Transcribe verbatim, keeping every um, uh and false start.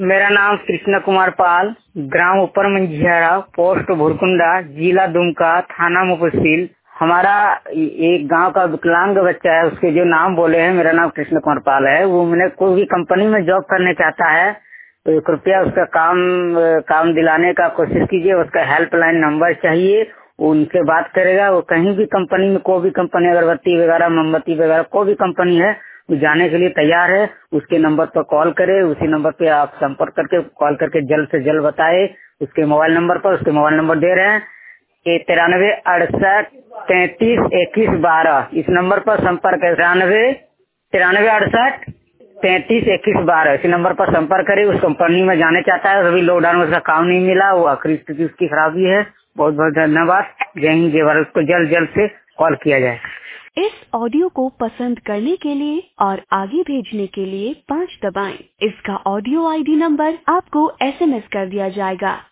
मेरा नाम कृष्ण कुमार पाल, ग्राम ऊपर मंझियारा, पोस्ट भुरकुंडा, जिला दुमका, थाना मुफस्सिल। हमारा एक गांव का विकलांग बच्चा है, उसके जो नाम बोले हैं, मेरा नाम कृष्ण कुमार पाल है। वो मैंने कोई भी कंपनी में जॉब करने चाहता है तो कृपया उसका काम काम दिलाने का कोशिश कीजिए। उसका हेल्पलाइन नंबर चाहिए, उनसे बात करेगा। वो कहीं भी कंपनी में, कोई भी कंपनी, अगरबत्ती वगैरह, मोमबत्ती वगैरह, कोई भी कंपनी है, वो जाने के लिए तैयार है। उसके नंबर पर कॉल करे, उसी नंबर पे आप संपर्क करके कॉल करके जल्द से जल्द बताए। उसके मोबाइल नंबर पर, उसके मोबाइल नंबर दे रहे हैं कि तिरानवे अड़सठ तैतीस इक्कीस बारह। इस नंबर पर संपर्क है, तिरानवे तिरानवे अड़सठ तैतीस इक्कीस बारह। इसी नंबर पर संपर्क करे। उस कंपनी में जाने चाहता है, अभी लॉकडाउन में उसका काम नहीं मिला, वो आखिरी स्थिति उसकी खराबी है। बहुत बहुत धन्यवाद। जय हिंद, जय भारत। उसको जल्द जल्द से कॉल किया जाए। इस ऑडियो को पसंद करने के लिए और आगे भेजने के लिए पाँच दबाएं। इसका ऑडियो आईडी नंबर आपको एसएमएस कर दिया जाएगा।